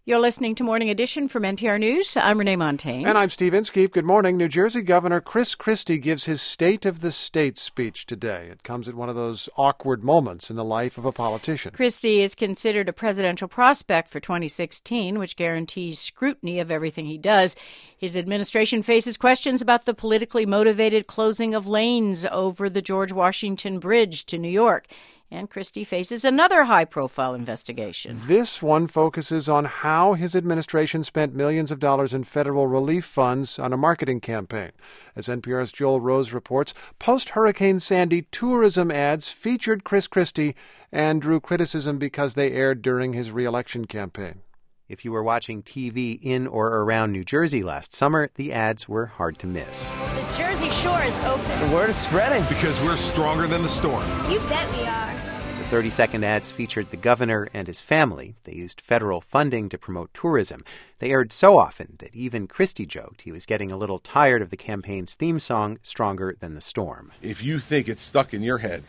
You're listening to Morning Edition from NPR News. I'm Renee Montagne. And I'm Steve Inskeep. Good morning. New Jersey Governor Chris Christie gives his State of the State speech today. It comes at one of those awkward moments in the life of a politician. Christie is considered a presidential prospect for 2016, which guarantees scrutiny of everything he does. His administration faces questions about the politically motivated closing of lanes over the George Washington Bridge to New York. And Christie faces another high-profile investigation. This one focuses on how his administration spent millions of dollars in federal relief funds on a marketing campaign. As NPR's Joel Rose reports, post-Hurricane Sandy tourism ads featured Chris Christie and drew criticism because they aired during his re-election campaign. If you were watching TV in or around New Jersey last summer, the ads were hard to miss. The Jersey Shore is open. The word is spreading. Because we're stronger than the storm. You bet we are. The 30-second ads featured the governor and his family. They used federal funding to promote tourism. They aired so often that even Christie joked he was getting a little tired of the campaign's theme song, Stronger Than the Storm. If you think it's stuck in your head,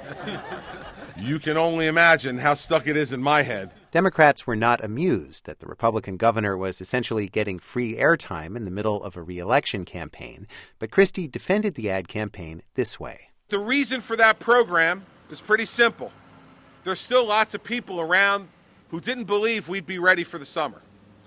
you can only imagine how stuck it is in my head. Democrats were not amused that the Republican governor was essentially getting free airtime in the middle of a re-election campaign, but Christie defended the ad campaign this way. The reason for that program is pretty simple. There's still lots of people around who didn't believe we'd be ready for the summer.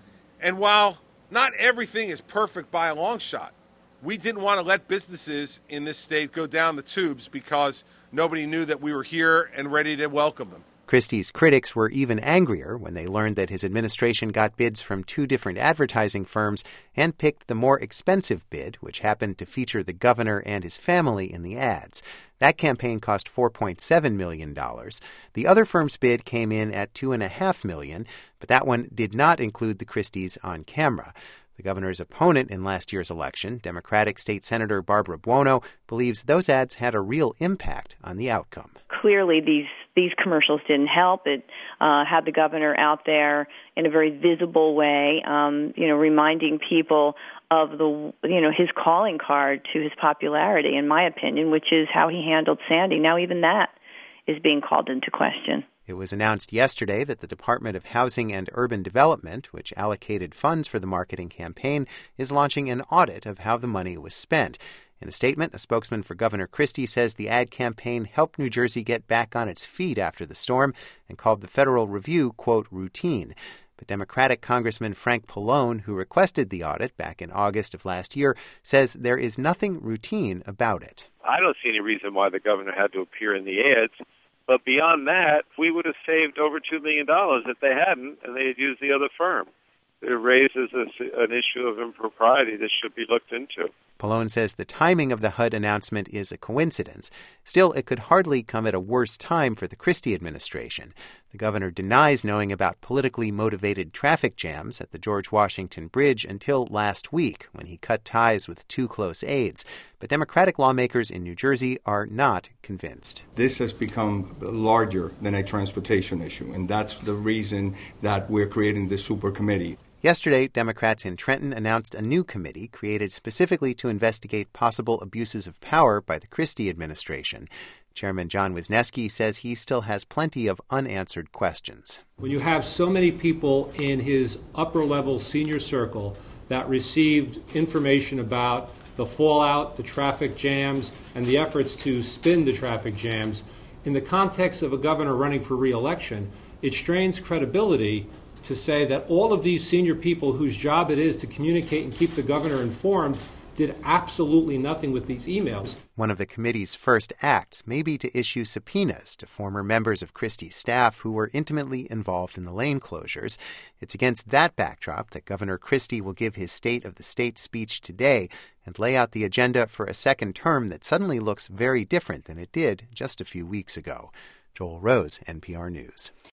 And while not everything is perfect by a long shot, we didn't want to let businesses in this state go down the tubes because nobody knew that we were here and ready to welcome them. Christie's critics were even angrier when they learned that his administration got bids from two different advertising firms and picked the more expensive bid, which happened to feature the governor and his family in the ads. That campaign cost $4.7 million. The other firm's bid came in at $2.5 million, but that one did not include the Christies on camera. The governor's opponent in last year's election, Democratic State Senator Barbara Buono, believes those ads had a real impact on the outcome. Clearly, these commercials didn't help. It had the governor out there in a very visible way, reminding people of his calling card to his popularity, in my opinion, which is how he handled Sandy. Now even that is being called into question. It was announced yesterday that the Department of Housing and Urban Development, which allocated funds for the marketing campaign, is launching an audit of how the money was spent. In a statement, a spokesman for Governor Christie says the ad campaign helped New Jersey get back on its feet after the storm and called the federal review, quote, routine. But Democratic Congressman Frank Pallone, who requested the audit back in August of last year, says there is nothing routine about it. I don't see any reason why the governor had to appear in the ads. But beyond that, we would have saved over $2 million if they hadn't, and they had used the other firm. It raises an issue of impropriety that should be looked into. Pallone says the timing of the HUD announcement is a coincidence. Still, it could hardly come at a worse time for the Christie administration. The governor denies knowing about politically motivated traffic jams at the George Washington Bridge until last week, when he cut ties with two close aides. But Democratic lawmakers in New Jersey are not convinced. This has become larger than a transportation issue, and that's the reason that we're creating this super committee. Yesterday, Democrats in Trenton announced a new committee created specifically to investigate possible abuses of power by the Christie administration. Chairman John Wisniewski says he still has plenty of unanswered questions. When you have so many people in his upper-level senior circle that received information about the fallout, the traffic jams, and the efforts to spin the traffic jams, in the context of a governor running for re-election, it strains credibility to say that all of these senior people whose job it is to communicate and keep the governor informed did absolutely nothing with these emails. One of the committee's first acts may be to issue subpoenas to former members of Christie's staff who were intimately involved in the lane closures. It's against that backdrop that Governor Christie will give his State of the State speech today and lay out the agenda for a second term that suddenly looks very different than it did just a few weeks ago. Joel Rose, NPR News.